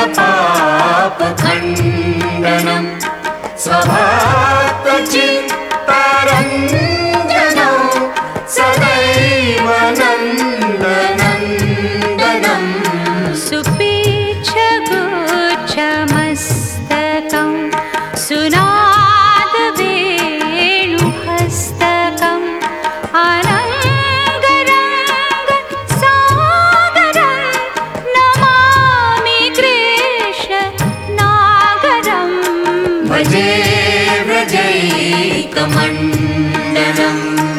पापखण्डनं स्वभक्तचित्तरञ्जनं सदैव नन्दनन्दनं सुपीच्छगुच्छमस्तकं सुनादवेणुहस्तकम् अनङ्गरङ्गसागरं नमामि कृष्णनागरं भजे व्रजैकमण्डलम्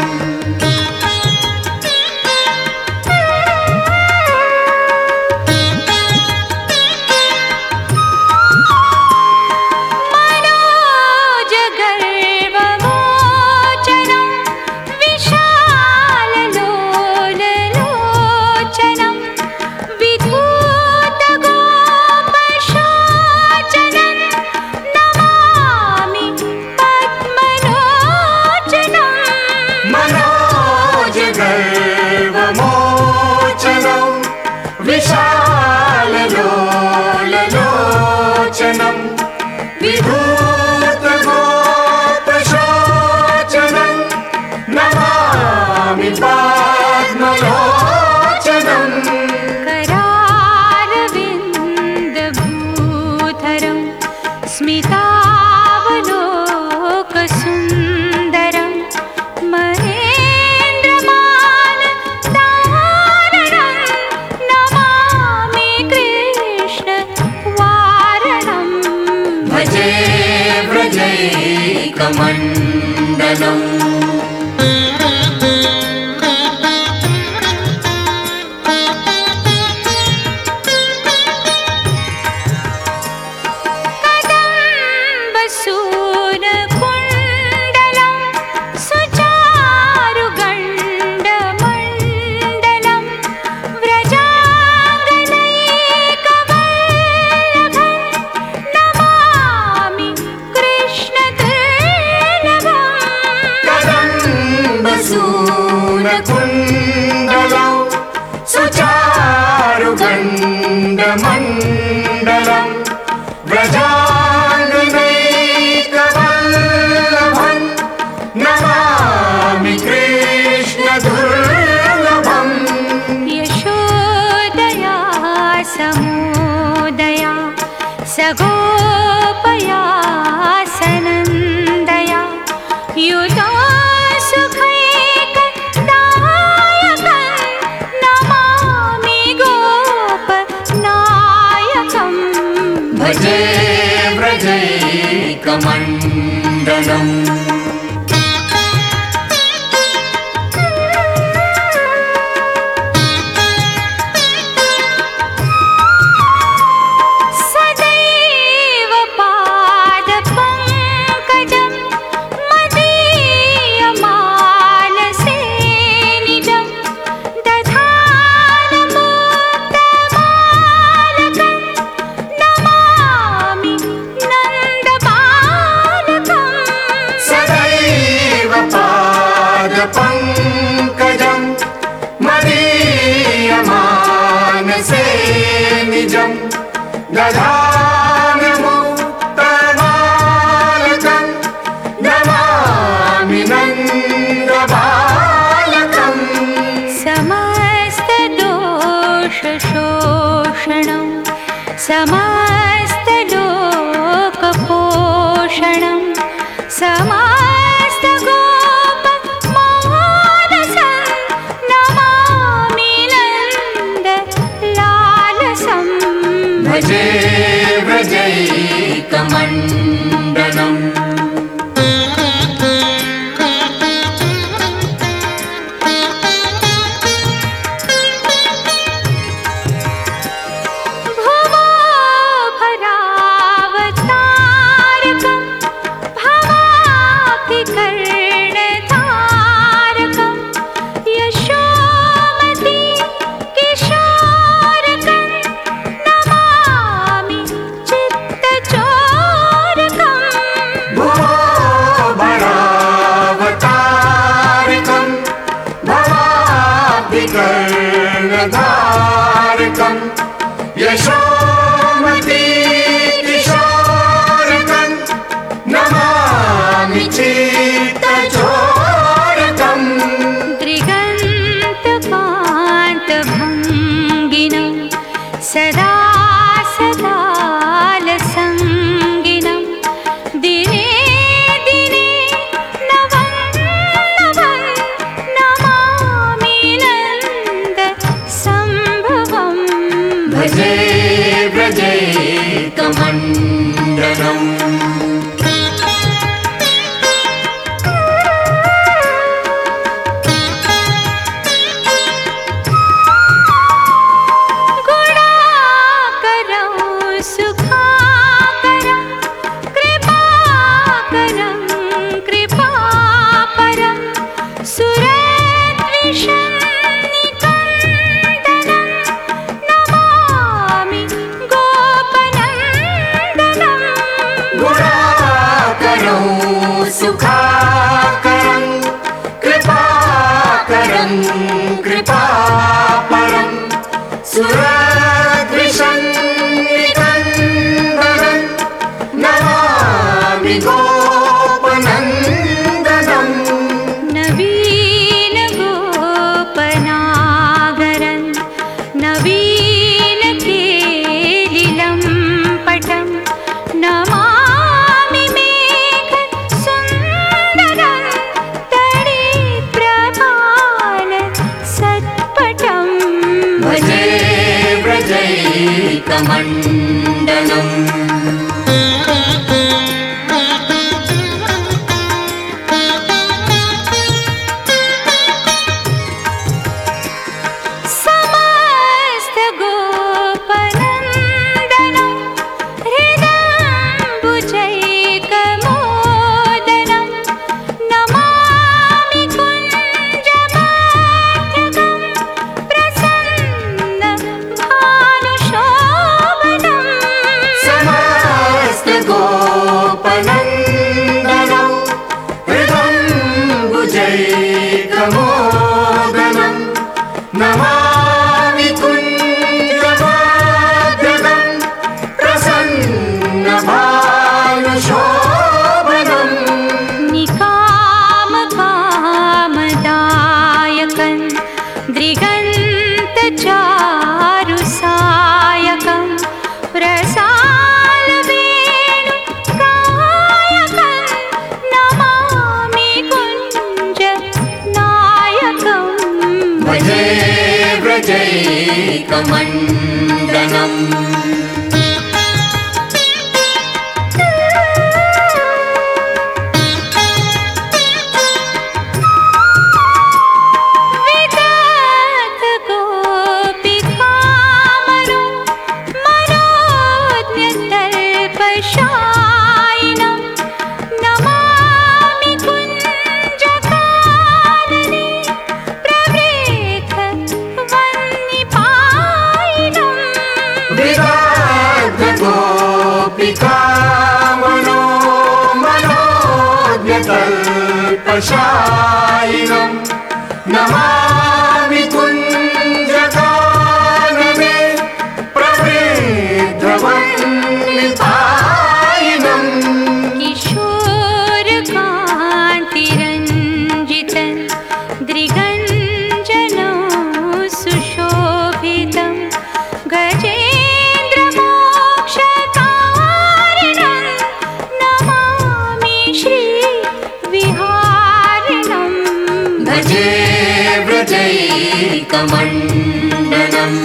विशाललोललोचनं विभूतगोपशोचनं नमामि पद्मलोचनं करारविन्दभूधरं स्मितावलोकसुन्दरं महेन्द्रमानतारणं नमामि कृष्णवारणं भजे व्रजैकमण्डलम् सूनकुण्डलं सुचारुगण्डमण्डलं व्रजाङ्गनैकवल्लभं नमामि कृष्णदुर्लभं कदम्बसूनकुण्डलं सुचारुगण्डमण्डलं व्रजाङ्गनैकवल्लभं नमामि कृष्णदुर्लभं यशोदया समोदया सगोपया सनन्दया युता सुखैकदायकं नमामि गोपनायकं भजे व्रजैकमण्डलम् सदैव पादपङ्कजं मदीयमानसे निजं दधानमुक्तबालकं नमामि नन्दबालकं सदैव पादपङ्कजं मदीयमानसे निजं दधानमुक्तबालकं नमामि नन्दबालकं समस्तदोषशोषणं समस्तलोकपोषणं समस्तगोपमानसं नमामि नन्दलालसं भजे व्रजैकमण्डलम् भुवो भरावतारकं भवाब्धिकर्णधारकं यशोमती किशोरकं नमामि चित्तचोरकं सुखाकरं कृपाकरं कृपापरं सुरद्विषन्निकन्दनं नमामि गोपनन्दनं नवीन गोपनागरं नवीन केलिलं पटं नमामि मेघसुन्दरं तडिप्रभान सत्पटं भजे व्रजैकमण्डलम् मोदनं नमामि कुञ्जवाद्यगं प्रसन्नभानुशोभनं निकामकामदायकं दृगन्तचारुसायकं प्रसालवेणुकायकं नमामि भजे व्रजैकमण्डलम् मनोज्ञतल्पशायिनं नमामि कुञ्जकानने प्रवृद्धवन्निपायिनं किशोरकान्तिरञ्जितं दृगञ्जनो सुशोभितं गजेन्द्रमोक्षकारिणं नमामि श्रीविहारिणं भजे व्रजैकमण्डलम्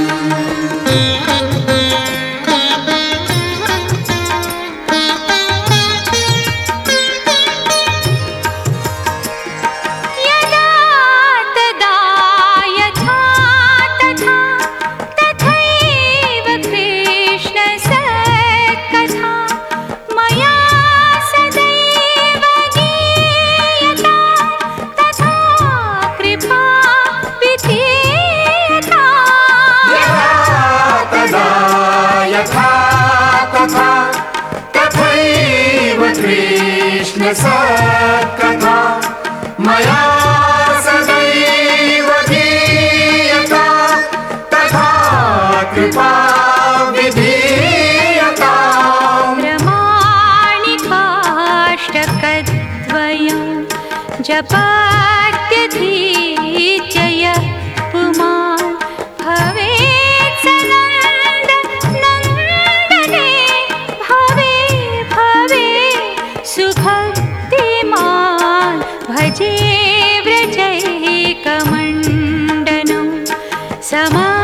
कृष्ण सत्कथा मया सदैव गीयता तथा कृपा विधीयता प्रमाणिकाष्टकद्वयं जपात्यधीत्य यः पुमान् भवेत् सनन्दनन्दने भवे सुभक्तिमान् भजे व्रजैकमण्डनं समा